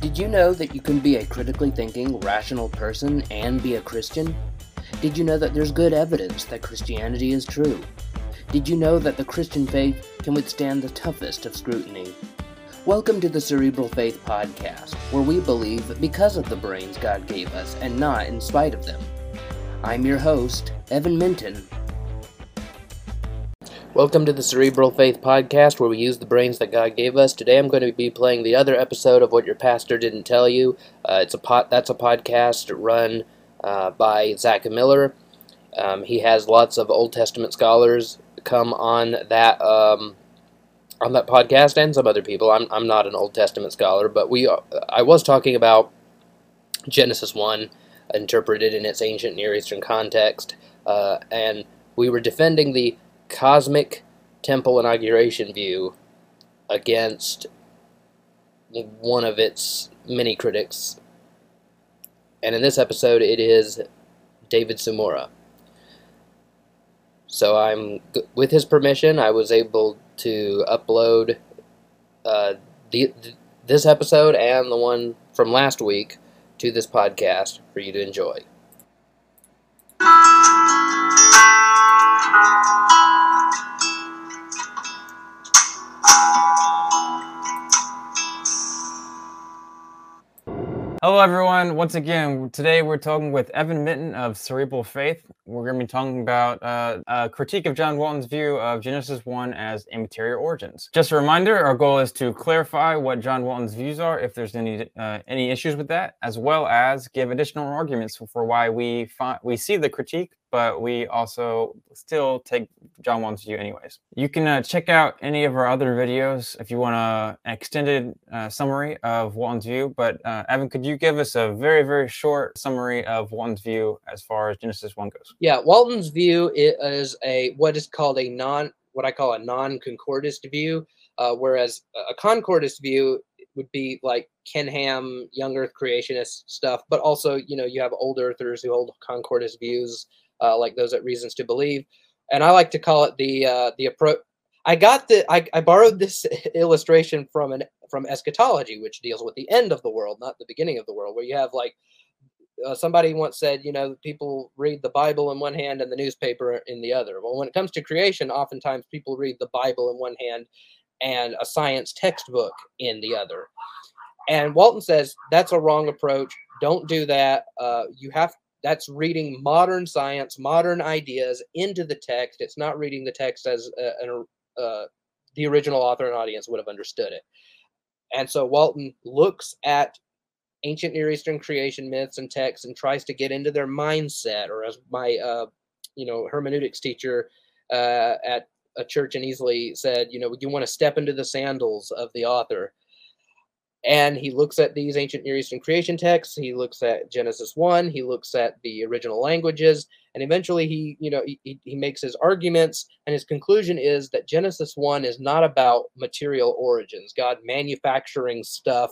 Did you know that you can be a critically thinking, rational person and be a Christian? Did you know that there's good evidence that Christianity is true? Did you know that the Christian faith can withstand the toughest of scrutiny? Welcome to the Cerebral Faith Podcast, where we believe because of the brains God gave us and not in spite of them. I'm your host, Evan Minton. Welcome to the Cerebral Faith Podcast, where we use the brains that God gave us. Today I'm going to be playing the other episode of What Your Pastor Didn't Tell You. That's a podcast run by Zach Miller. He has lots of Old Testament scholars come on that podcast, and some other people. I'm not an Old Testament scholar, but I was talking about Genesis 1, interpreted in its ancient Near Eastern context, and we were defending the cosmic temple inauguration view against one of its many critics. And in this episode, it is David Tsumura. So with his permission, I was able to upload this episode and the one from last week to this podcast for you to enjoy. Hello everyone, once again, today we're talking with Evan Minton of Cerebral Faith. We're going to be talking about a critique of John Walton's view of Genesis 1 as immaterial origins. Just a reminder, our goal is to clarify what John Walton's views are, if there's any issues with that, as well as give additional arguments for why we see the critique, but we also still take John Walton's view anyways. You can check out any of our other videos if you want an extended summary of Walton's view, but Evan, could you give us a very, very short summary of Walton's view as far as Genesis 1 goes? Yeah, Walton's view is what is called what I call a non-concordist view, whereas a concordist view would be like Ken Ham, young Earth creationist stuff, but also, you have old Earthers who hold concordist views, like those at Reasons to Believe. And I like to call it the approach. I borrowed this illustration from eschatology, which deals with the end of the world, not the beginning of the world, where you have like somebody once said, people read the Bible in one hand and the newspaper in the other. Well, when it comes to creation, oftentimes people read the Bible in one hand and a science textbook in the other. And Walton says that's a wrong approach. Don't do that. That's reading modern science, modern ideas into the text. It's not reading the text as the original author and audience would have understood it. And so Walton looks at ancient Near Eastern creation myths and texts and tries to get into their mindset, or as my hermeneutics teacher at a church in Easley said, you want to step into the sandals of the author. And he looks at these ancient Near Eastern creation texts. He looks at Genesis 1. He looks at the original languages. And eventually he makes his arguments. And his conclusion is that Genesis 1 is not about material origins, God manufacturing stuff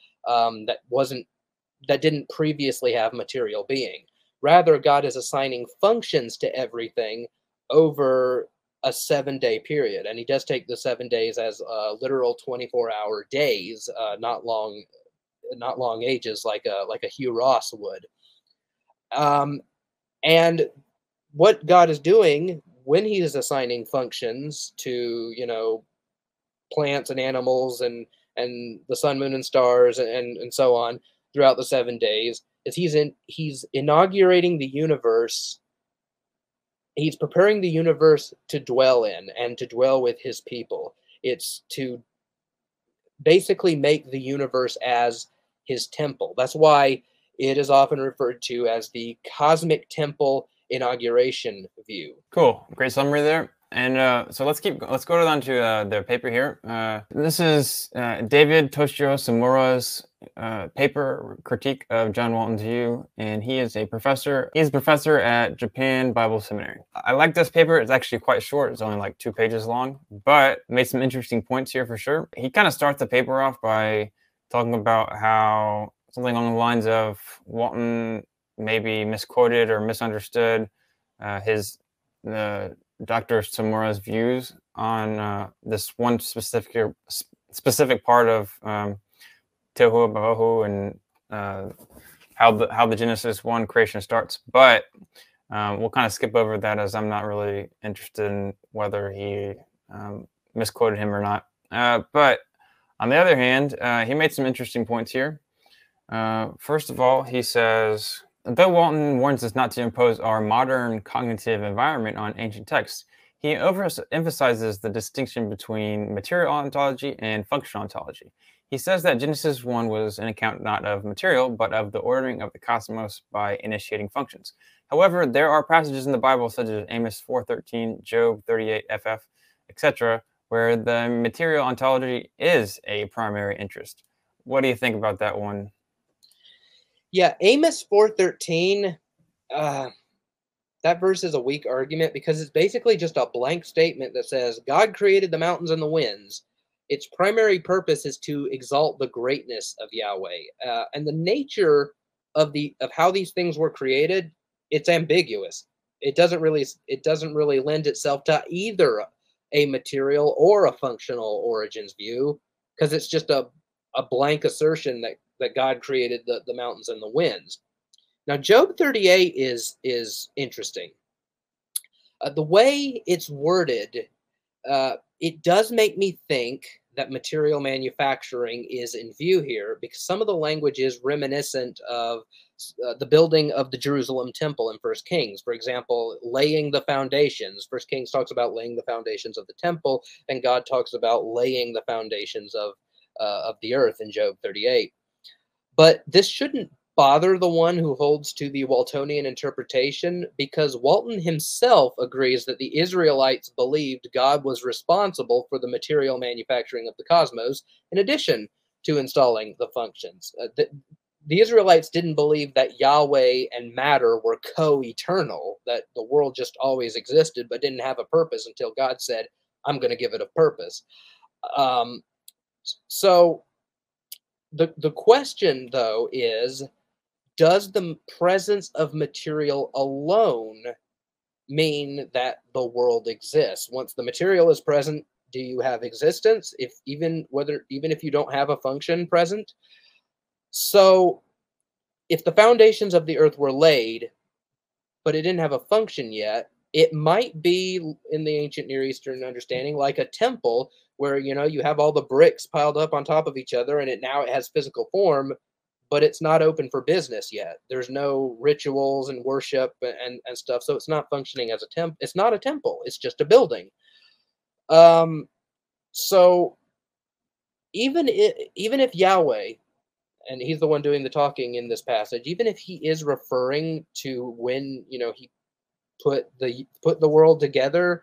that didn't previously have material being. Rather, God is assigning functions to everything over a 7-day period, and he does take the 7 days as literal 24-hour days, not long ages like a Hugh Ross would. And what God is doing when he is assigning functions to plants and animals and the sun, moon, and stars and so on throughout the 7 days is he's inaugurating the universe. He's preparing the universe to dwell in and to dwell with his people. It's to basically make the universe as his temple. That's why it is often referred to as the cosmic temple inauguration view. Cool, great summary there. And so let's go on to the paper here. This is David Toshio Tsumura's paper critique of John Walton's view, and he is a professor. He's a professor at Japan Bible Seminary. I like this paper. It's actually quite short. It's only like 2 pages long, but made some interesting points here for sure. He kind of starts the paper off by talking about how something along the lines of Walton maybe misquoted or misunderstood Dr. Tsumura's views on this one specific part of Tohu Bohu and how the Genesis 1 creation starts. But we'll kind of skip over that, as I'm not really interested in whether he misquoted him or not. But on the other hand, he made some interesting points here. First of all, he says, though Walton warns us not to impose our modern cognitive environment on ancient texts, he overemphasizes the distinction between material ontology and functional ontology. He says that Genesis 1 was an account not of material, but of the ordering of the cosmos by initiating functions. However, there are passages in the Bible, such as Amos 4:13, Job 38:ff, etc., where the material ontology is a primary interest. What do you think about that one? Yeah, Amos 4:13. That verse is a weak argument because it's basically just a blank statement that says God created the mountains and the winds. Its primary purpose is to exalt the greatness of Yahweh, and the nature of how these things were created. It's ambiguous. It doesn't really lend itself to either a material or a functional origins view, because it's just a blank assertion that God created the mountains and the winds. Now, Job 38 is interesting. The way it's worded, it does make me think that material manufacturing is in view here, because some of the language is reminiscent of the building of the Jerusalem temple in First Kings. For example, laying the foundations. First Kings talks about laying the foundations of the temple, and God talks about laying the foundations of the earth in Job 38. But this shouldn't bother the one who holds to the Waltonian interpretation, because Walton himself agrees that the Israelites believed God was responsible for the material manufacturing of the cosmos, in addition to installing the functions. The Israelites didn't believe that Yahweh and matter were co-eternal, that the world just always existed but didn't have a purpose until God said, I'm going to give it a purpose. So the question, though, is, does the presence of material alone mean that the world exists? Once the material is present, do you have existence? Even if you don't have a function present? So if the foundations of the earth were laid, but it didn't have a function yet, it might be, in the ancient Near Eastern understanding, like a temple where you have all the bricks piled up on top of each other, and it has physical form, but it's not open for business yet. There's no rituals and worship and stuff, so it's not functioning as a temple. It's not a temple. It's just a building. So even if Yahweh, and he's the one doing the talking in this passage, even if he is referring to when he put the world together,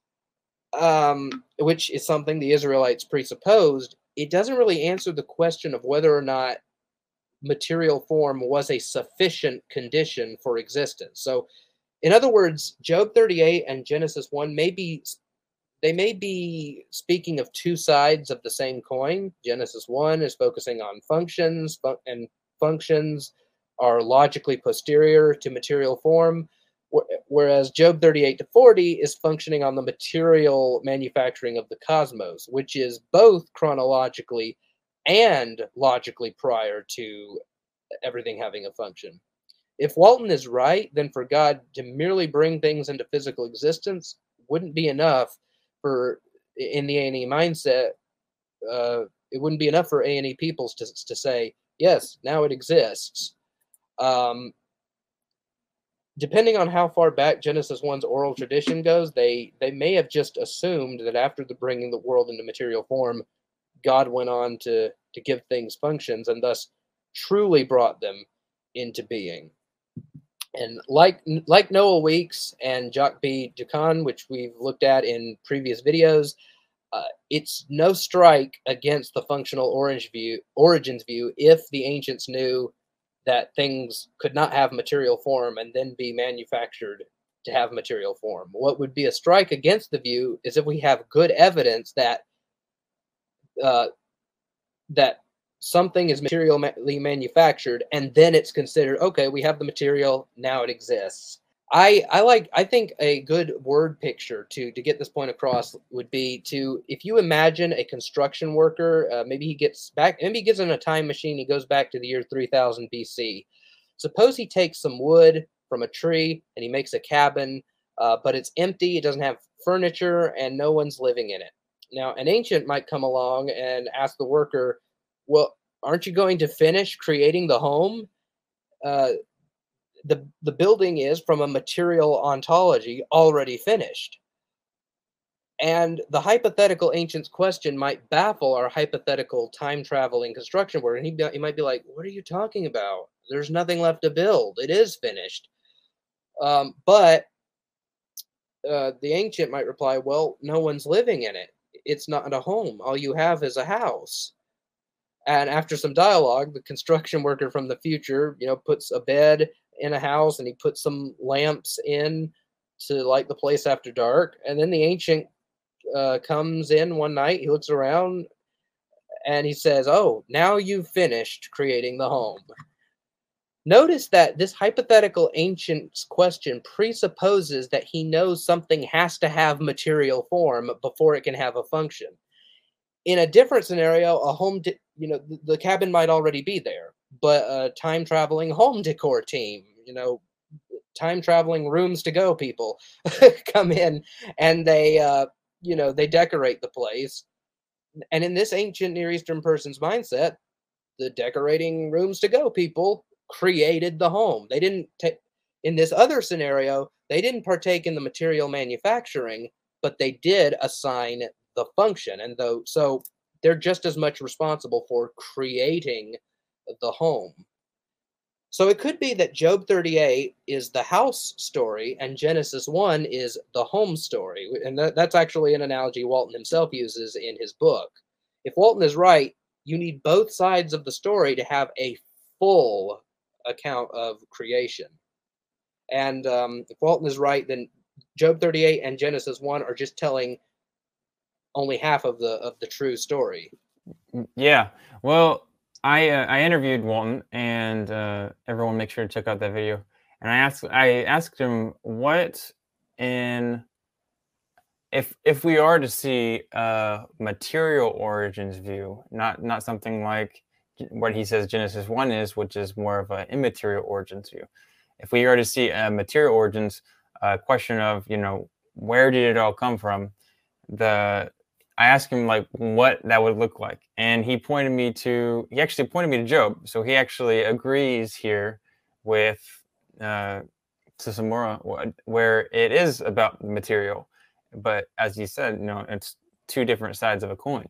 which is something the Israelites presupposed, it doesn't really answer the question of whether or not material form was a sufficient condition for existence. So, in other words, Job 38 and Genesis 1 may be speaking of two sides of the same coin. Genesis 1 is focusing on functions, and functions are logically posterior to material form, whereas Job 38 to 40 is functioning on the material manufacturing of the cosmos, which is both chronologically and logically prior to everything having a function. If Walton is right, then for God to merely bring things into physical existence wouldn't be enough in the A&E mindset. It wouldn't be enough for A&E peoples to say, yes, now it exists. Depending on how far back Genesis 1's oral tradition goes, they may have just assumed that after the bringing the world into material form, God went on to give things functions and thus truly brought them into being. And like Noah Weeks and Jacques B. Ducan, which we've looked at in previous videos, it's no strike against the functional origins view if the ancients knew that things could not have material form and then be manufactured to have material form. What would be a strike against the view is if we have good evidence that that something is materially manufactured, and then it's considered, okay, we have the material, now it exists. I think a good word picture to get this point across would be to, if you imagine a construction worker, maybe he gets back, maybe he gets in a time machine, he goes back to the year 3000 BC. Suppose he takes some wood from a tree and he makes a cabin, but it's empty, it doesn't have furniture, and no one's living in it. Now, an ancient might come along and ask the worker, "Well, aren't you going to finish creating the home?" Uh, the building is, from a material ontology, already finished. And the hypothetical ancient's question might baffle our hypothetical time traveling construction worker. And he might be like, "What are you talking about? There's nothing left to build. It is finished." But the ancient might reply, "Well, no one's living in it. It's not a home. All you have is a house." And after some dialogue, the construction worker from the future, puts a bed in a house and he puts some lamps in to light the place after dark. And then the ancient comes in one night, he looks around and he says, "Oh, now you've finished creating the home." Notice that this hypothetical ancient's question presupposes that he knows something has to have material form before it can have a function. In a different scenario, a home, the cabin might already be there, but a time traveling home decor team, time traveling rooms to go people come in and they decorate the place. And in this ancient Near Eastern person's mindset, the decorating rooms to go people created the home. They didn't take, in this other scenario, they didn't partake in the material manufacturing, but they did assign the function. And though, so they're just as much responsible for creating the home. So it could be that Job 38 is the house story and Genesis 1 is the home story. And that's actually an analogy Walton himself uses in his book. If Walton is right, you need both sides of the story to have a full account of creation. And if Walton is right, then Job 38 and Genesis 1 are just telling only half of the true story. Yeah. Well, I interviewed Walton, and everyone make sure to check out that video. And I asked him what in if we are to see a material origins view, not something like what he says Genesis 1 is, which is more of an immaterial origins view. If we are to see a material origins question of, where did it all come from, I asked him like what that would look like, and he actually pointed me to Job. So he actually agrees here with Susamura, where it is about material, but as you said, it's two different sides of a coin.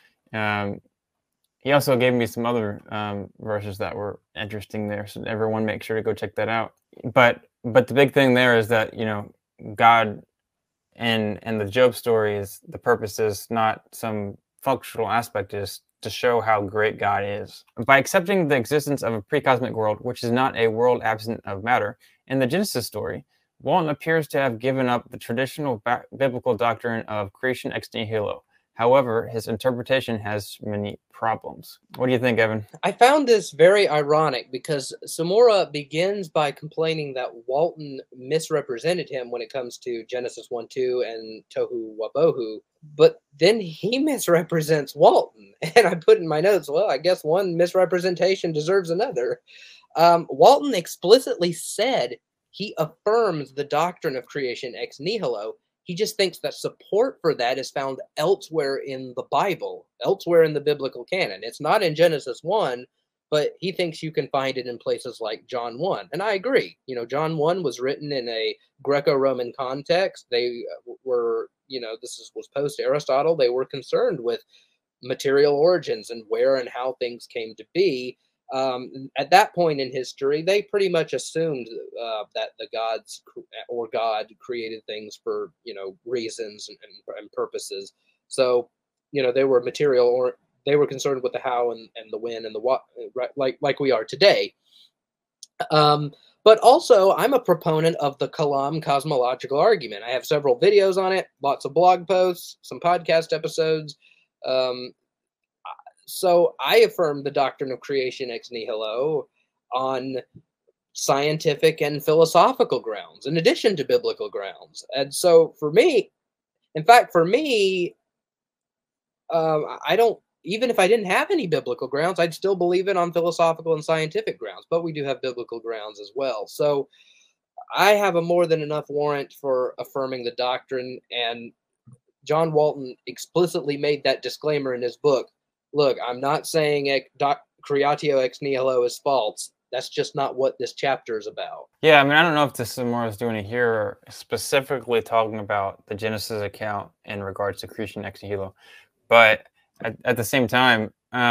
He also gave me some other verses that were interesting there, so everyone make sure to go check that out. But the big thing there is that God and the Job story is the purpose is not some functional aspect, is to show how great God is. By accepting the existence of a pre-cosmic world, which is not a world absent of matter, in the Genesis story, Walton appears to have given up the traditional biblical doctrine of creation ex nihilo. However, his interpretation has many problems. What do you think, Evan? I found this very ironic because Samora begins by complaining that Walton misrepresented him when it comes to Genesis 1-2 and Tohu Wabohu, but then he misrepresents Walton. And I put in my notes, well, I guess one misrepresentation deserves another. Walton explicitly said he affirms the doctrine of creation ex nihilo. He just thinks that support for that is found elsewhere in the Bible, elsewhere in the biblical canon. It's not in Genesis 1, but he thinks you can find it in places like John 1. And I agree. John 1 was written in a Greco-Roman context. They were, was post-Aristotle. They were concerned with material origins and where and how things came to be. At that point in history, they pretty much assumed that the gods or God created things for reasons and purposes. So they were material, or they were concerned with the how and the when and the what, right, like we are today. But also, I'm a proponent of the Kalam cosmological argument. I have several videos on it, lots of blog posts, some podcast episodes. So I affirm the doctrine of creation ex nihilo on scientific and philosophical grounds in addition to biblical grounds. And so for me, in fact, for me, I don't, even if I didn't have any biblical grounds, I'd still believe it on philosophical and scientific grounds, but we do have biblical grounds as well. So I have a more than enough warrant for affirming the doctrine, and John Walton explicitly made that disclaimer in his book. Look, I'm not saying creatio ex nihilo is false. That's just not what this chapter is about. Yeah, I mean, I don't know if this Samora is doing it here, or specifically talking about the Genesis account in regards to creation ex nihilo, but at the same time,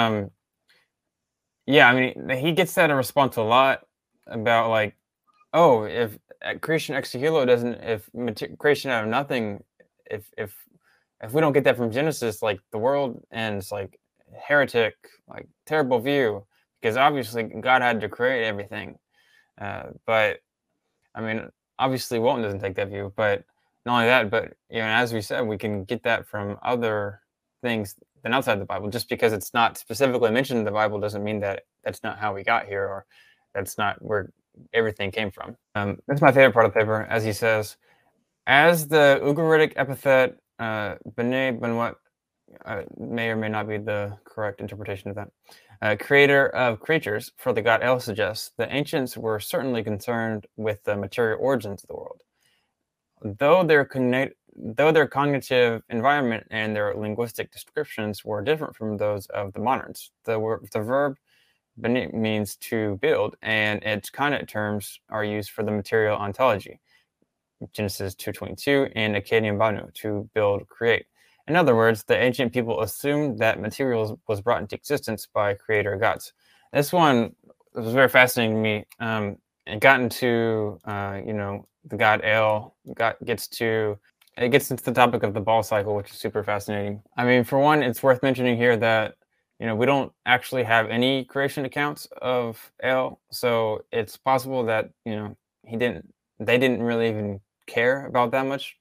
yeah, I mean, he gets that in response a lot about like, oh, if creation ex nihilo doesn't, if creation out of nothing, if we don't get that from Genesis, like the world ends, like heretic, like terrible view, because obviously God had to create everything. But I mean, obviously Walton doesn't take that view, but not only that, but as we said, we can get that from other things than outside the Bible. Just because it's not specifically mentioned in the Bible doesn't mean that that's not how we got here, or that's not where everything came from. That's my favorite part of the paper, as he says, as the Ugaritic epithet B'nai B'nai may or may not be the correct interpretation of that. Creator of creatures for the god El suggests, the ancients were certainly concerned with the material origins of the world. Though their cognitive environment and their linguistic descriptions were different from those of the moderns, the verb means to build, and its cognate terms are used for the material ontology, Genesis 2:22, and Akkadian Banu, to build, create. In other words, the ancient people assumed that materials was brought into existence by creator gods. This one was very fascinating to me. It got into, the god El, gets into the topic of the Baal cycle, which is super fascinating. I mean, for one, it's worth mentioning here that, we don't actually have any creation accounts of El, so it's possible that, they didn't really even care about that much.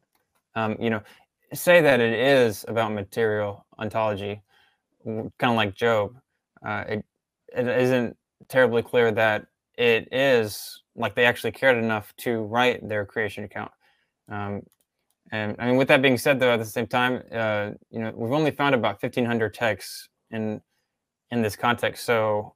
Say that it is about material ontology, kind of like Job. It isn't terribly clear that it is like they actually cared enough to write their creation account. And I mean, with that being said, though, at the same time, we've only found about 1,500 texts in this context, so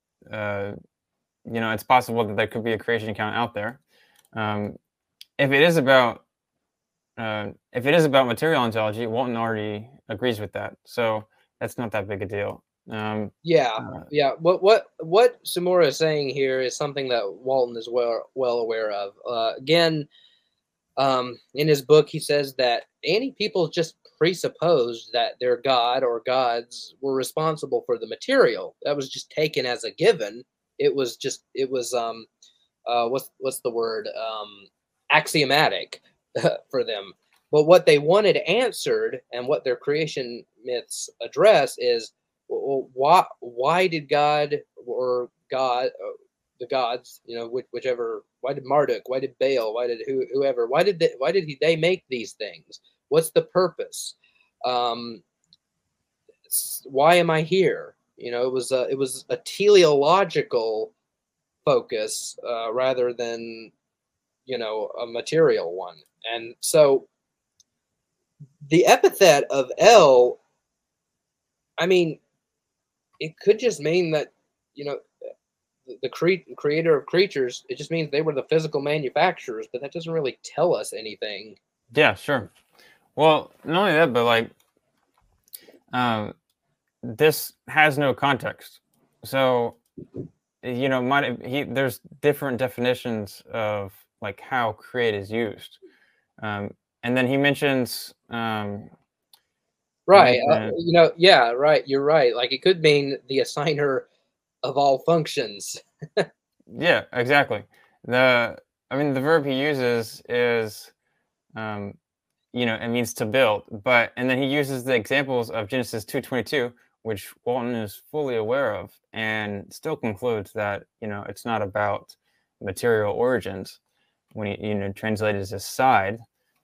it's possible that there could be a creation account out there. If it is about material ontology, Walton already agrees with that, so that's not that big a deal. Yeah. What Samora is saying here is something that Walton is well aware of. Again, in his book, he says that any people just presupposed that their god or gods were responsible for the material. That was just taken as a given. It was what's the word? Axiomatic for them. But what they wanted answered, and what their creation myths address, is, well, why did God or the gods, whichever, why did Marduk, why did Baal, why did whoever, why did they make these things? What's the purpose? Why am I here? It was a teleological focus rather than a material one. And so the epithet of El, I mean, it could just mean that the creator of creatures. It just means they were the physical manufacturers, but that doesn't really tell us anything. Yeah, sure. Well, not only that, but like, this has no context. So, there's different definitions of like how create is used. And then he mentions, right. Yeah, right. You're right. Like, it could mean the assigner of all functions. Yeah, exactly. The verb he uses is, it means to build, and then he uses the examples of Genesis 2:22, which Walton is fully aware of, and still concludes that, it's not about material origins when he, translated as side,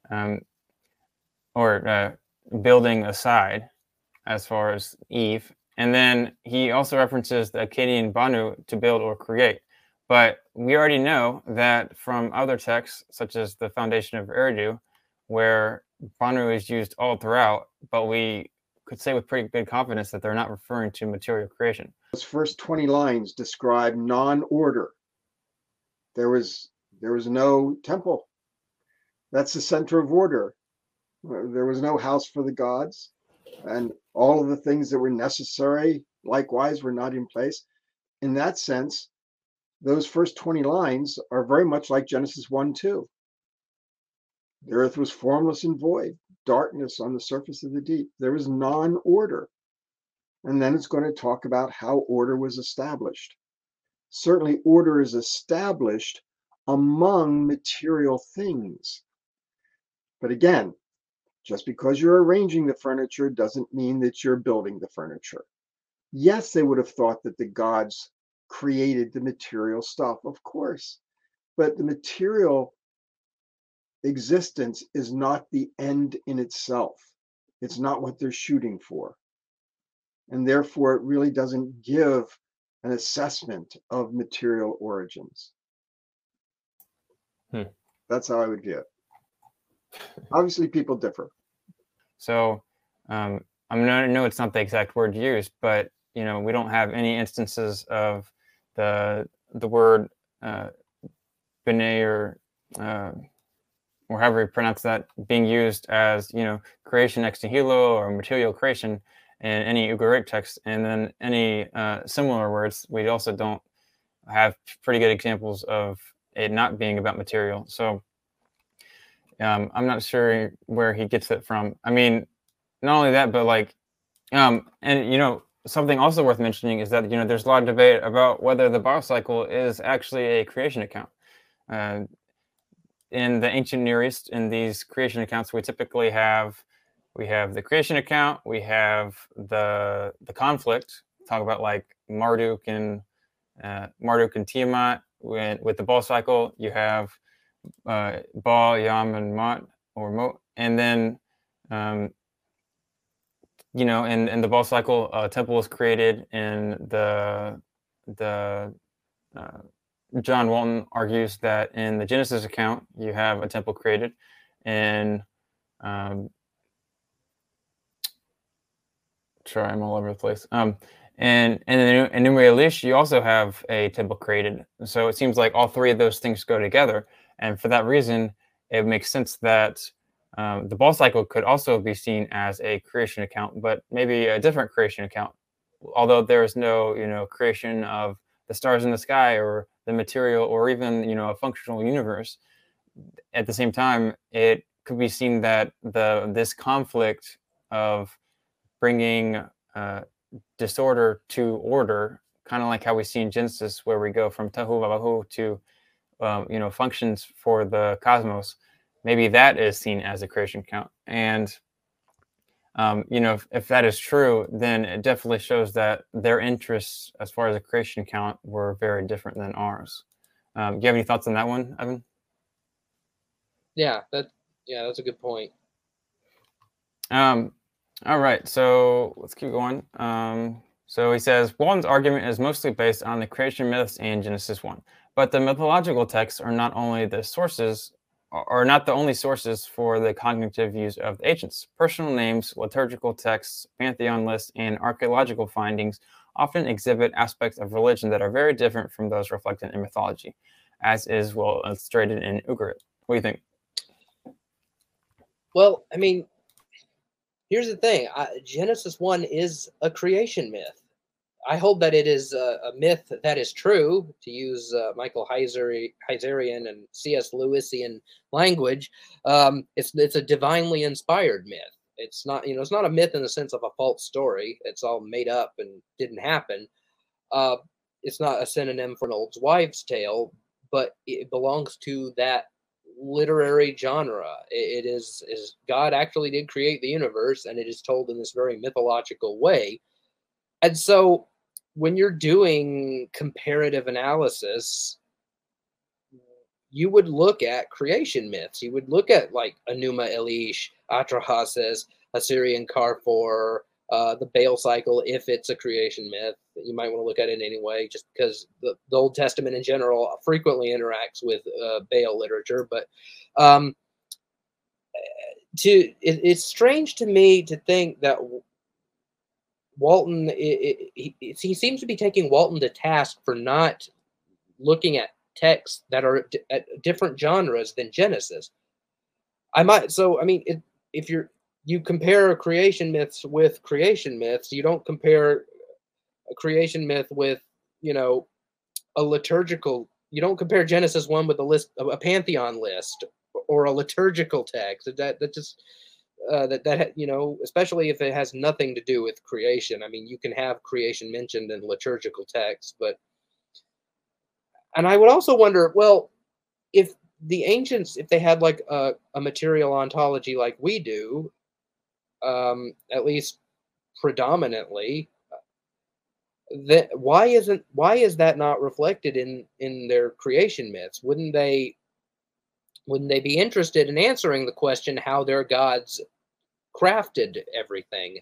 or building aside as far as Eve. And then he also references the Akkadian Banu, to build or create. But we already know that from other texts, such as the Foundation of Eridu, where Banru is used all throughout, but we could say with pretty good confidence that they're not referring to material creation. Those first 20 lines describe non-order. There was no temple. That's the center of order. There was no house for the gods, and all of the things that were necessary, likewise, were not in place. In that sense, those first 20 lines are very much like Genesis 1:2. The earth was formless and void, darkness on the surface of the deep. There was non-order. And then it's going to talk about how order was established. Certainly, order is established among material things. But again, just because you're arranging the furniture doesn't mean that you're building the furniture. Yes, they would have thought that the gods created the material stuff, of course, but the material existence is not the end in itself. It's not what they're shooting for. And therefore, it really doesn't give an assessment of material origins. That's how I would view it. Obviously, people differ. So I know it's not the exact word used, but we don't have any instances of the word b'nai or however you pronounce that being used as creation ex nihilo or material creation in any Ugaritic text, and then any similar words. We also don't have pretty good examples of it not being about material. So I'm not sure where he gets it from. I mean, not only that, but like, and something also worth mentioning is that there's a lot of debate about whether the biocycle is actually a creation account. In the ancient Near East, in these creation accounts, we typically have the creation account, we have the conflict, talk about like Marduk and Tiamat. With the Baal cycle, you have Baal, Yam, and Mot, and then in the Baal cycle, a temple is created. In the John Walton argues that in the Genesis account, you have a temple created, and sorry, I'm all over the place. And in Enuma Elish, you also have a temple created. So it seems like all three of those things go together. And for that reason, it makes sense that the Baal cycle could also be seen as a creation account, but maybe a different creation account. Although there is no, creation of the stars in the sky or the material or even, a functional universe. At the same time, it could be seen that this conflict of bringing disorder to order, kind of like how we see in Genesis, where we go from Tohu Vavahu to functions for the cosmos. Maybe that is seen as a creation account. And if that is true, then it definitely shows that their interests as far as a creation account were very different than ours. Do you have any thoughts on that one, Evan? Yeah, that's a good point. All right, so let's keep going. So he says, Walton's argument is mostly based on the creation myths and Genesis 1, but the mythological texts are not the only sources for the cognitive views of the ancients. Personal names, liturgical texts, pantheon lists, and archaeological findings often exhibit aspects of religion that are very different from those reflected in mythology, as is well illustrated in Ugarit. What do you think? Well, I mean, here's the thing. Genesis 1 is a creation myth. I hold that it is a myth that is true, to use Michael Heiserian and C.S. Lewisian language. It's a divinely inspired myth. It's not, it's not a myth in the sense of a false story. It's all made up and didn't happen. It's not a synonym for an old wives' tale, but it belongs to that literary genre. It is God actually did create the universe, and it is told in this very mythological way. And so when you're doing comparative analysis, you would look at creation myths. You would look at like Enuma Elish, Atrahasis, Assyrian Carrefour, the Baal cycle, if it's a creation myth, You might want to look at it anyway, just because the Old Testament in general frequently interacts with Baal literature. But um, it's strange to me to think that Walton, he seems to be taking Walton to task for not looking at texts that are at different genres than Genesis. I mean, if you compare creation myths with creation myths, you don't compare a creation myth with, a liturgical. You don't compare Genesis 1 with a pantheon list or a liturgical text. That just especially if it has nothing to do with creation. I mean, you can have creation mentioned in liturgical texts, and I would also wonder, well, if the ancients, if they had like a material ontology like we do, at least predominantly, that why is that not reflected in their creation myths? Wouldn't they be interested in answering the question how their gods crafted everything?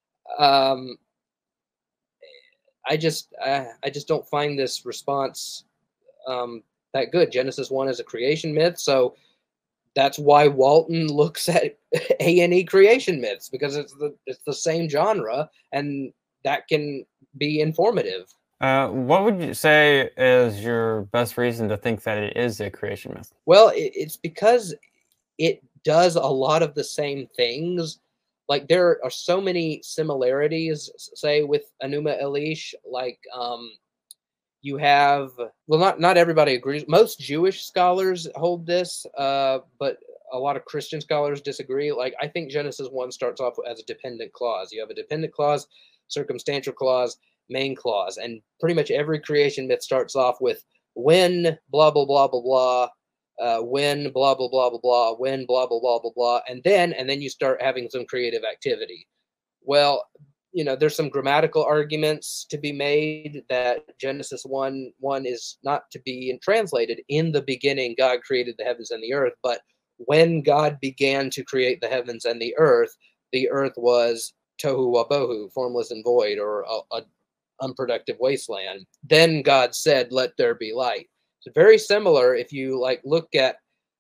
I just don't find this response that good. Genesis 1 is a creation myth, so that's why Walton looks at A&E creation myths, because it's the same genre, and that can be informative. What would you say is your best reason to think that it is a creation myth? Well, it's because it does a lot of the same things. Like, there are so many similarities, say, with Enuma Elish. Like, you have, well, not everybody agrees. Most Jewish scholars hold this, but a lot of Christian scholars disagree. Like, I think Genesis 1 starts off as a dependent clause. You have a dependent clause, circumstantial clause, main clause, and pretty much every creation myth starts off with when blah blah blah blah blah, when blah blah blah blah blah, when blah blah blah blah blah, and then you start having some creative activity. Well, there's some grammatical arguments to be made that Genesis 1:1 is not to be translated in the beginning God created the heavens and the earth, but when God began to create the heavens and the earth was tohu wabohu, formless and void, or a unproductive wasteland. Then God said, "Let there be light." It's very similar. If you look at,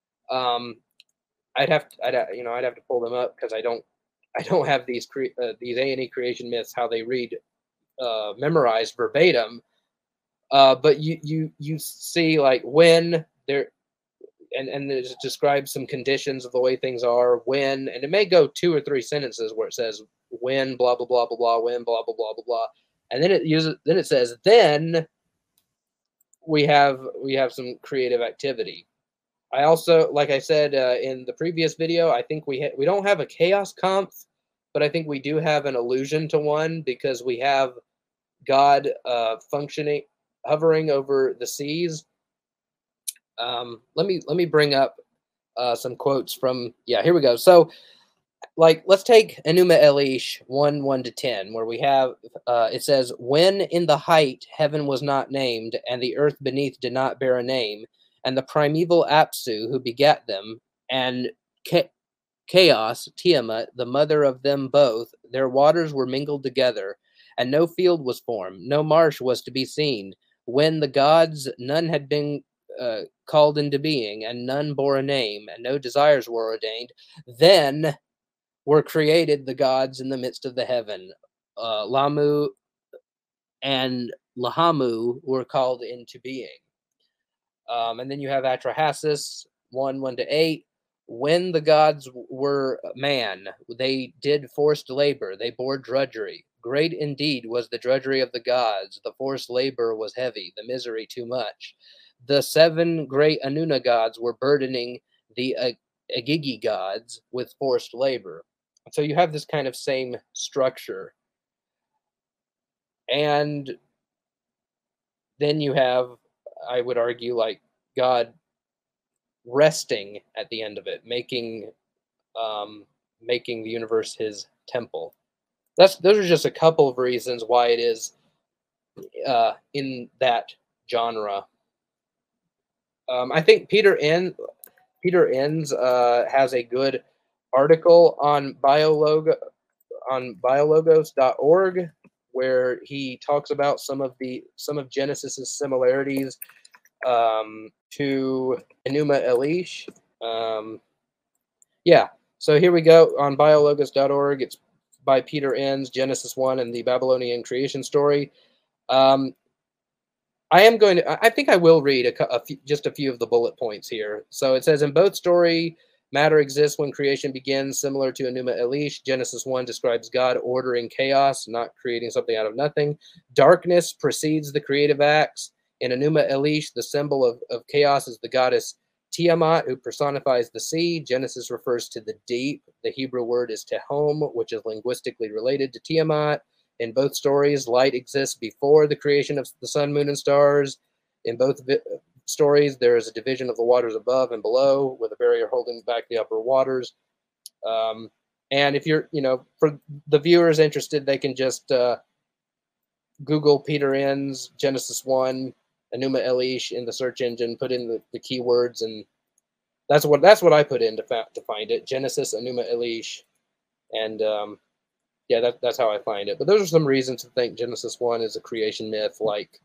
I'd have to pull them up because I don't have these A&E creation myths how they read memorized verbatim. But you see, like, when there, and it describes some conditions of the way things are when, and it may go 2 or 3 sentences where it says when blah blah blah blah blah, when blah blah blah blah blah, and then it says then we have some creative activity. I also, like I said in the previous video, I think we don't have a chaos conf, but I think we do have an allusion to one, because we have God hovering over the seas. Let me bring up some quotes from, here we go. So, let's take Enuma Elish 1:1-10, where we have it says, when in the height heaven was not named, and the earth beneath did not bear a name, and the primeval Apsu who begat them, and Chaos, Tiamat, the mother of them both, their waters were mingled together, and no field was formed, no marsh was to be seen. When the gods, none had been called into being, and none bore a name, and no desires were ordained, then were created the gods in the midst of the heaven. Lamu and Lahamu were called into being. And then you have Atrahasis 1:1-8. When the gods were man, they did forced labor, they bore drudgery. Great indeed was the drudgery of the gods, the forced labor was heavy, the misery too much. The 7 great Anuna gods were burdening the Agigi gods with forced labor. So you have this kind of same structure. And then you have, I would argue, like, God resting at the end of it, making the universe his temple. Those are just a couple of reasons why it is in that genre. I think Peter Enns has a good article on biologos.org where he talks about some of Genesis's similarities to Enuma Elish. Yeah, so here we go on biologos.org. It's by Peter Enns, Genesis 1 and the Babylonian creation story. I think I will read just a few of the bullet points here. So it says, in both story, matter exists when creation begins, similar to Enuma Elish. Genesis 1 describes God ordering chaos, not creating something out of nothing. Darkness precedes the creative acts. In Enuma Elish, the symbol of chaos is the goddess Tiamat, who personifies the sea. Genesis refers to the deep. The Hebrew word is tehom, which is linguistically related to Tiamat. In both stories, light exists before the creation of the sun, moon, and stars. In both stories, there is a division of the waters above and below, with a barrier holding back the upper waters. And if you're, for the viewers interested, they can just Google Peter Enns, Genesis 1, Enuma Elish in the search engine, put in the keywords, and that's what I put in to find it. Genesis, Enuma Elish, and yeah, that's how I find it. But those are some reasons to think Genesis 1 is a creation myth, like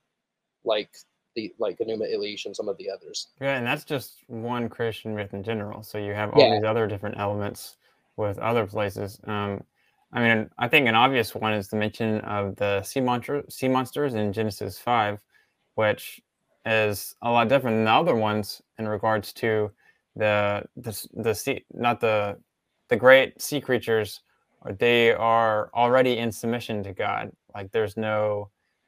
Enuma Elish and some of the others. Yeah, and that's just one creation myth in general. So you have all these other different elements with other places. I mean, I think an obvious one is the mention of the sea monsters in Genesis 5, which is a lot different than the other ones in regards to the sea, not the great sea creatures. They are already in submission to God. Like there's no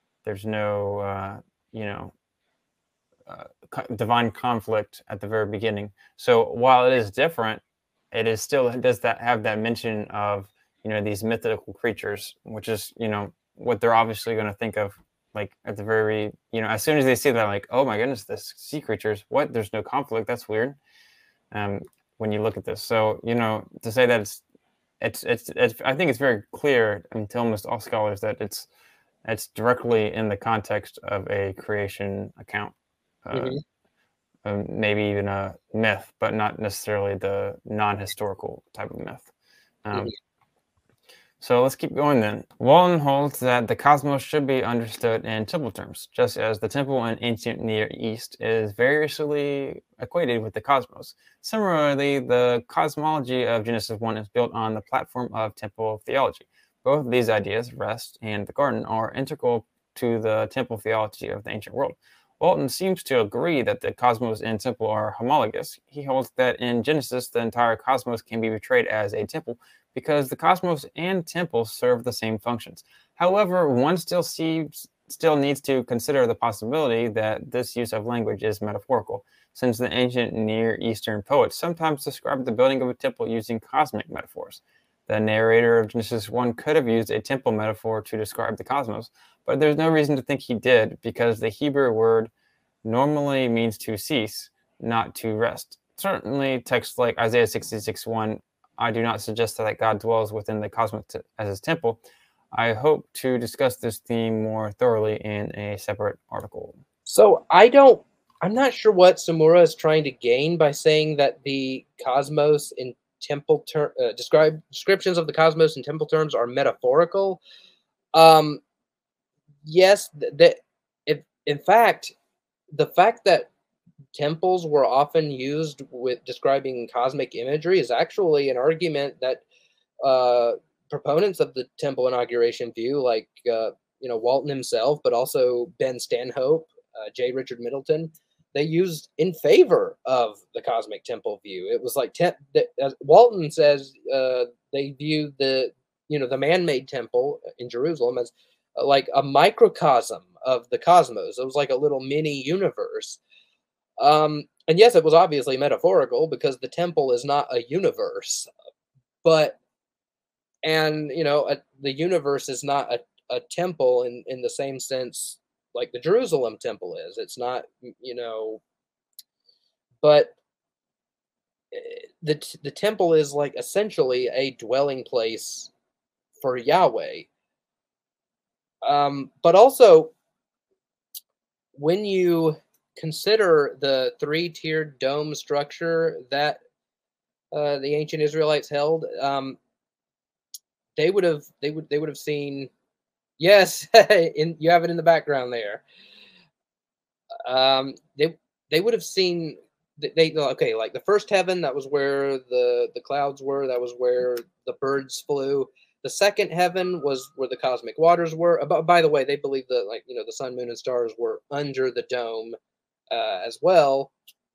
divine conflict at the very beginning. So while it is different, it is still does that have that mention of these mythical creatures, which is what they're obviously going to think of, like at the very as soon as they see that, like, oh my goodness, this sea creatures, what, there's no conflict, that's weird. When you look at this, so to say that it's I think it's very clear, to almost all scholars, that it's directly in the context of a creation account. Maybe even a myth, but not necessarily the non-historical type of myth. So let's keep going then. Walton holds that the cosmos should be understood in temple terms, just as the temple in ancient Near East is variously equated with the cosmos. Similarly, the cosmology of Genesis 1 is built on the platform of temple theology. Both of these ideas, rest and the garden, are integral to the temple theology of the ancient world. Walton seems to agree that the cosmos and temple are homologous. He holds that in Genesis, the entire cosmos can be portrayed as a temple because the cosmos and temple serve the same functions. However, one still needs to consider the possibility that this use of language is metaphorical, since the ancient Near Eastern poets sometimes described the building of a temple using cosmic metaphors. The narrator of Genesis 1 could have used a temple metaphor to describe the cosmos, but there's no reason to think he did, because the Hebrew word normally means to cease, not to rest. Certainly, texts like Isaiah 66:1, I do not suggest that God dwells within the cosmos as his temple. I hope to discuss this theme more thoroughly in a separate article. So I'm not sure what Samura is trying to gain by saying that the cosmos in temple descriptions of the cosmos in temple terms are metaphorical. Yes, in fact, the fact that temples were often used with describing cosmic imagery is actually an argument that proponents of the temple inauguration view, like Walton himself, but also Ben Stanhope, J. Richard Middleton, they used in favor of the cosmic temple view. It was like as Walton says, they view the man-made temple in Jerusalem as like a microcosm of the cosmos. It was like a little mini universe. And yes, it was obviously metaphorical because the temple is not a universe, but the universe is not a temple in the same sense like the Jerusalem temple is. It's not, but the temple is like essentially a dwelling place for Yahweh. But also, when you consider the three-tiered dome structure that the ancient Israelites held, they would have seen Yes, you have it in the background there. Um, they they would have seen okay, like the first heaven, that was where the clouds were, that was where the birds flew. The second heaven was where the cosmic waters were. By the way, they believe that, like, the sun, moon, and stars were under the dome as well.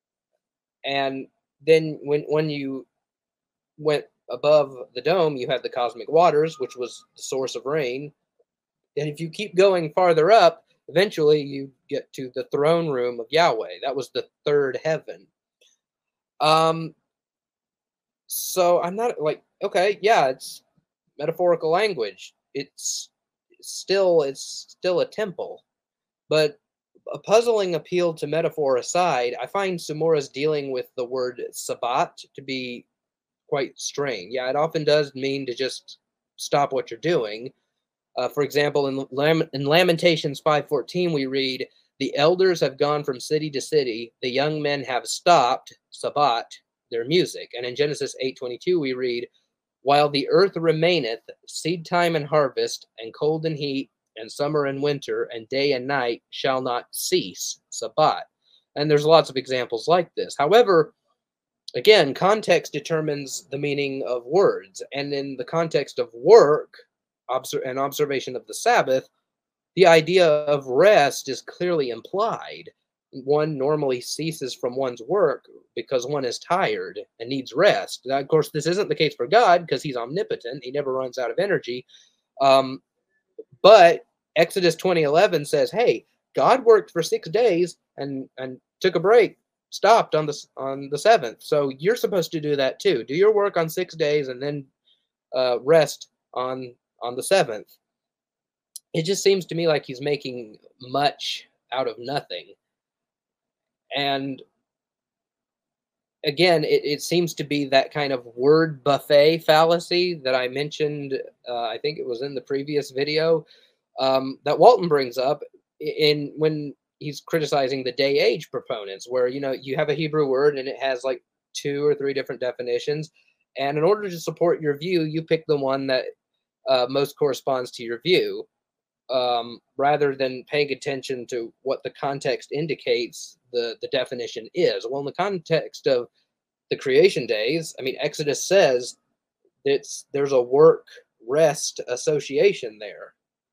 And then when you went above the dome, you had the cosmic waters, which was the source of rain. And if you keep going farther up, eventually you get to the throne room of Yahweh. That was the third heaven. Um, so I'm not like, okay, yeah, it's metaphorical language. It's still a temple. But a puzzling appeal to metaphor aside, I find Sumura's dealing with the word Sabbat to be quite strange. Yeah, it often does mean to just stop what you're doing. For example, in Lamentations 5:14, we read, "The elders have gone from city to city; the young men have stopped (Sabbat) their music." And in Genesis 8:22, we read, "While the earth remaineth, seed time and harvest, and cold and heat, and summer and winter, and day and night shall not cease (Sabbat). And there's lots of examples like this. However, again, context determines the meaning of words. And in the context of work and observation of the Sabbath, the idea of rest is clearly implied. One normally ceases from one's work because one is tired and needs rest. Now, of course, this isn't the case for God because he's omnipotent. He never runs out of energy. Um, but Exodus 20:11 says, "Hey, God worked for 6 days and took a break, stopped on the seventh. So you're supposed to do that too. Do your work on 6 days and then rest on the seventh." It just seems to me like he's making much out of nothing. And again, it seems to be that kind of word buffet fallacy that I mentioned. I think it was in the previous video that Walton brings up in when he's criticizing the day age proponents, where you have a Hebrew word and it has like 2 or 3 different definitions, and in order to support your view, you pick the one that most corresponds to your view, rather than paying attention to what the context indicates the definition is. Well, in the context of the creation days, I mean, Exodus says there's a work rest association there.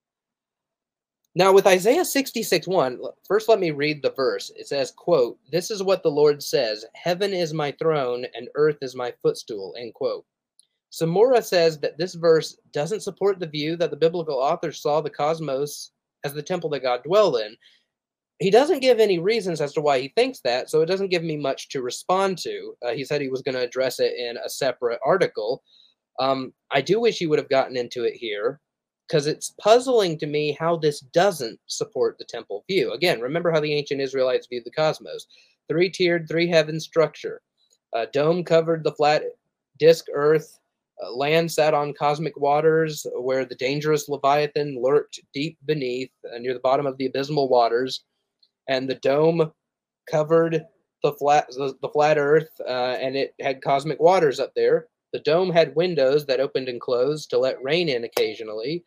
Now, with Isaiah 66:1, first let me read the verse. It says, quote, "This is what the Lord says, heaven is my throne and earth is my footstool," end quote. Samora says that this verse doesn't support the view that the biblical authors saw the cosmos as the temple that God dwelled in. He doesn't give any reasons as to why he thinks that, so it doesn't give me much to respond to. He said he was going to address it in a separate article. I do wish he would have gotten into it here, because it's puzzling to me how this doesn't support the temple view. Again, remember how the ancient Israelites viewed the cosmos. 3-tiered, 3-heaven structure. Dome covered the flat disk earth. Land sat on cosmic waters where the dangerous Leviathan lurked deep beneath, near the bottom of the abysmal waters. And the dome covered the flat earth, and it had cosmic waters up there. The dome had windows that opened and closed to let rain in occasionally.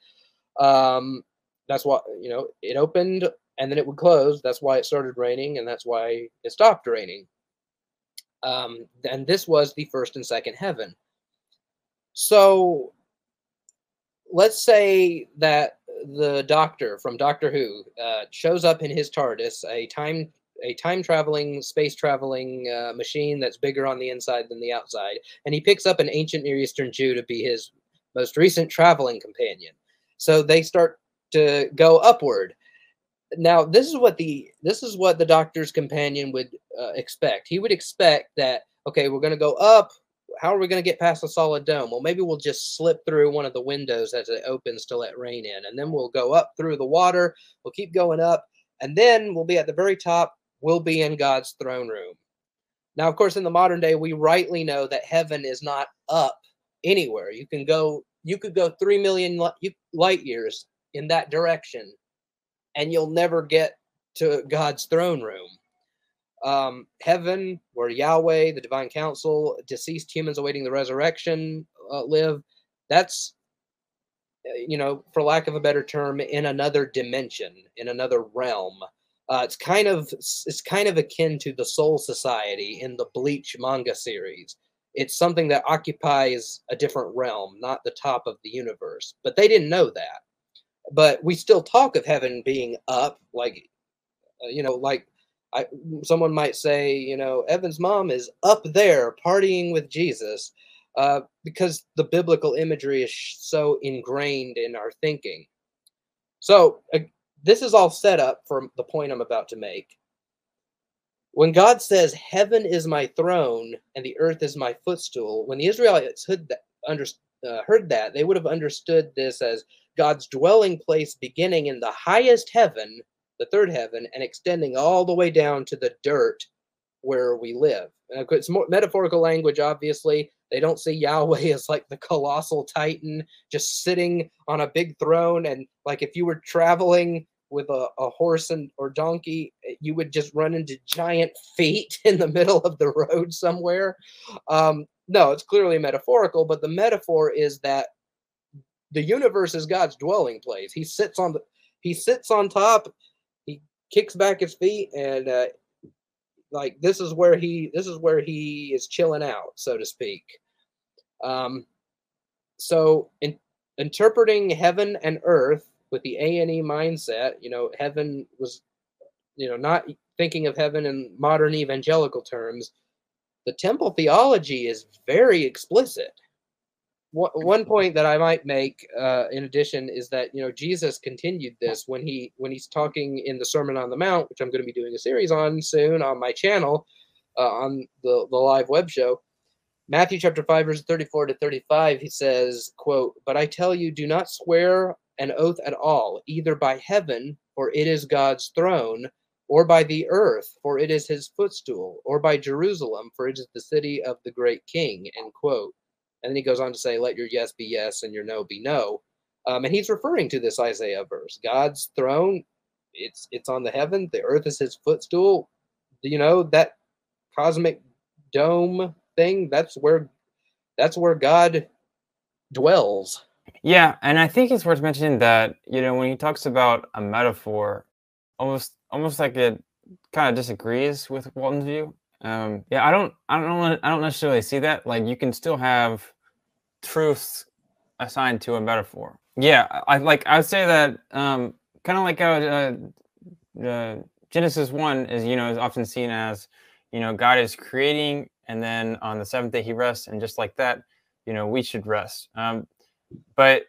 That's why, it opened and then it would close. That's why it started raining, and that's why it stopped raining. And this was the first and second heaven. So let's say that the Doctor from Doctor Who shows up in his TARDIS, a time traveling, space traveling machine that's bigger on the inside than the outside, and he picks up an ancient Near Eastern Jew to be his most recent traveling companion. So they start to go upward. Now, this is what the Doctor's companion would expect. He would expect that, okay, we're going to go up. How are we going to get past the solid dome? Well, maybe we'll just slip through one of the windows as it opens to let rain in, and then we'll go up through the water. We'll keep going up, and then we'll be at the very top. We'll be in God's throne room. Now, of course, in the modern day, we rightly know that heaven is not up anywhere. You could go 3 million light years in that direction, and you'll never get to God's throne room. Heaven, where Yahweh, the divine council, deceased humans awaiting the resurrection live, that's for lack of a better term, in another dimension, in another realm. It's kind of akin to the Soul Society in the Bleach manga series. It's something that occupies a different realm, not the top of the universe. But they didn't know that. But we still talk of heaven being up, like like I, someone might say, Evan's mom is up there partying with Jesus, because the biblical imagery is so ingrained in our thinking. So this is all set up for the point I'm about to make. When God says, "Heaven is my throne and the earth is my footstool," when the Israelites heard that, they would have understood this as God's dwelling place beginning in the highest heaven, the third heaven, and extending all the way down to the dirt where we live. It's more metaphorical language, obviously. They don't see Yahweh as like the colossal titan just sitting on a big throne. And like if you were traveling with a horse or donkey, you would just run into giant feet in the middle of the road somewhere. No, it's clearly metaphorical, but the metaphor is that the universe is God's dwelling place. He sits on top. He kicks back his feet, and like this is where he is chilling out, so to speak. So interpreting heaven and earth with the A&E mindset, heaven was, not thinking of heaven in modern evangelical terms. The temple theology is very explicit. One point that I might make, in addition, is that Jesus continued this when he's talking in the Sermon on the Mount, which I'm going to be doing a series on soon on my channel, on the live web show. Matthew chapter 5, verses 34 to 35, he says, quote, "But I tell you, do not swear an oath at all, either by heaven, for it is God's throne, or by the earth, for it is his footstool, or by Jerusalem, for it is the city of the great king," end quote. And then he goes on to say, "Let your yes be yes and your no be no." And he's referring to this Isaiah verse. God's throne, it's on the heaven. The earth is his footstool. That cosmic dome thing, that's where God dwells. Yeah, and I think it's worth mentioning that, when he talks about a metaphor, almost like it kind of disagrees with Walton's view. Yeah, I don't necessarily see that. Like, you can still have truths assigned to a metaphor. Yeah, I would say that kind of like how Genesis 1 is often seen as God is creating, and then on the seventh day he rests, and just like that, we should rest. But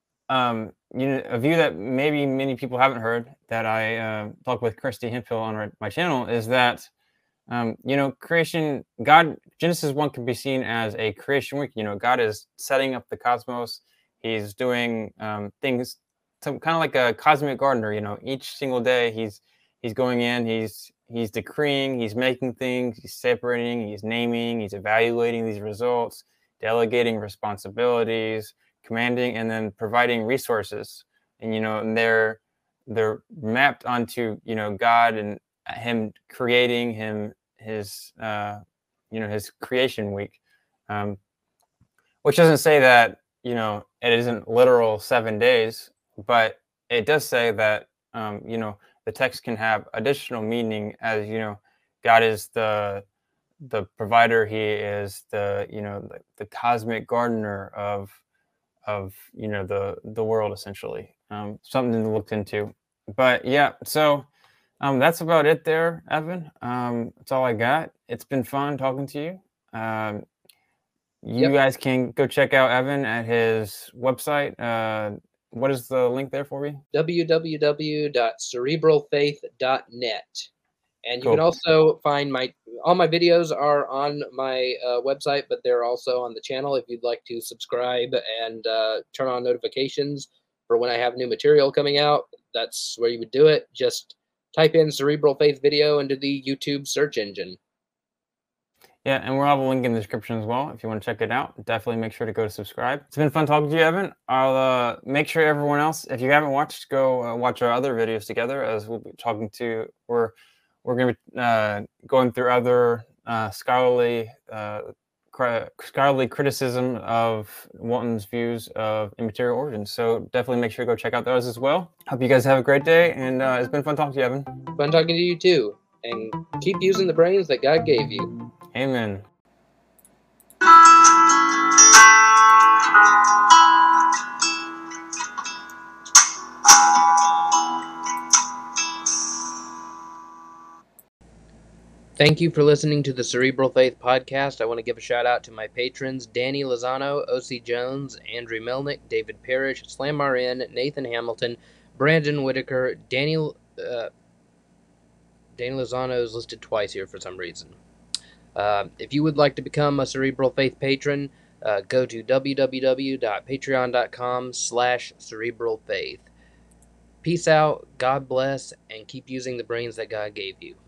a view that maybe many people haven't heard, that I talk with Christy Hemphill on my channel, is that creation, Genesis 1 can be seen as a creation week. God is setting up the cosmos. He's doing things, kind of like a cosmic gardener. Each single day he's going in, he's decreeing, he's making things, he's separating, he's naming, he's evaluating these results, delegating responsibilities, commanding, and then providing resources. And and they're mapped onto God and him creating his creation week, which doesn't say that it isn't literal 7 days, but it does say that the text can have additional meaning, as God is the provider. He is the cosmic gardener of the world, essentially. Something to look into. But yeah, so that's about it there, Evan. That's all I got. It's been fun talking to you. You guys can go check out Evan at his website. What is the link there for you? www.cerebralfaith.net. And you can also find all my videos are on my website, but they're also on the channel if you'd like to subscribe and turn on notifications for when I have new material coming out. That's where you would do it. Just type in Cerebral Faith Video into the YouTube search engine. Yeah, and we'll have a link in the description as well if you want to check it out. Definitely make sure to go to subscribe. It's been fun talking to you, Evan. I'll make sure everyone else, if you haven't watched, go watch our other videos together, as we'll be talking to. We're going to be going through other scholarly scholarly criticism of Walton's views of immaterial origins. So definitely make sure to go check out those as well. Hope you guys have a great day, and it's been fun talking to you, Evan. Fun talking to you too, and keep using the brains that God gave you. Amen. Thank you for listening to the Cerebral Faith Podcast. I want to give a shout out to my patrons, Danny Lozano, O.C. Jones, Andrew Melnick, David Parrish, Slam RN, Nathan Hamilton, Brandon Whitaker, Danny Lozano is listed twice here for some reason. If you would like to become a Cerebral Faith patron, go to www.patreon.com/cerebralfaith. Peace out, God bless, and keep using the brains that God gave you.